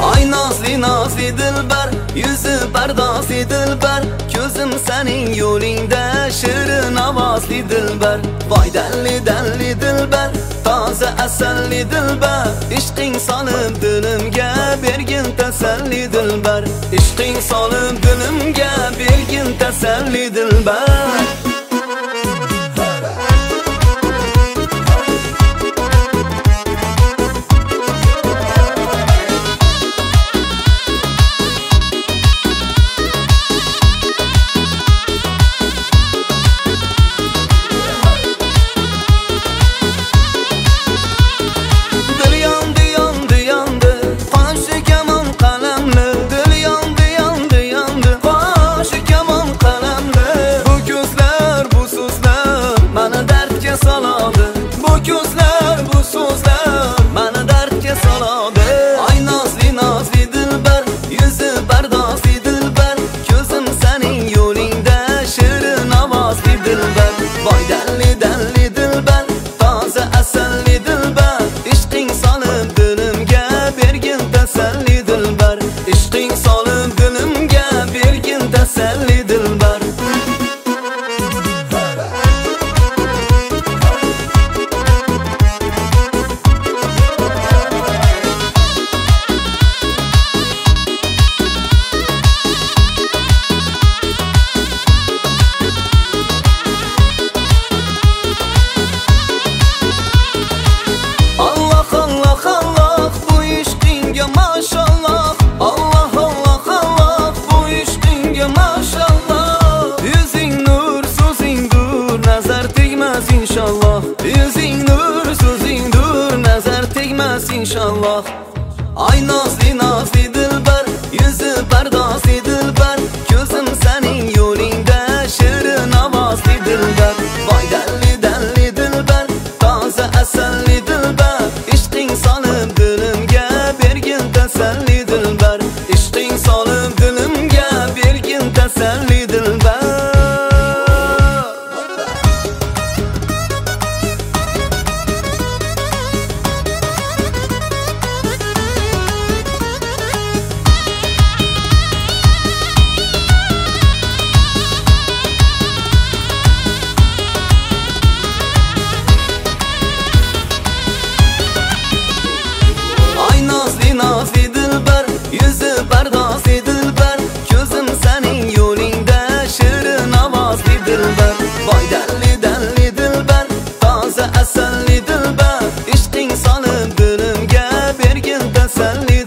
Ay nazli nazli dilbar, yüzü pardasi dilbar, ko'zim sening yo'lingda shirin ovozli dilbar. Voy dalli dalli dilbar, toza asalli dilbar, ishqing solib dilimga bergin tasalli dilbar. Ishqing solib dilimga bergin tasalli dilbar. İnşallah. Ay nazli nazli dilbar, yüzü pardasi dilbar, ko'zim sening yo'lingda shirin ovozli dilbar. Voy dalli dalli dilbar, toza asalli dilbar, ishqing solib dilimga bergin tasalli dilbar. Ishqing solib dilimga bergin tasalli dilbar. Nazli dilbar, yüzü pardasi dilbar, ko'zim sening yo'lingda shirin ovozli dilbar. Voy dalli dalli dilbar, toza asalli dilbar, ishqing solib dilimga bergin tasalli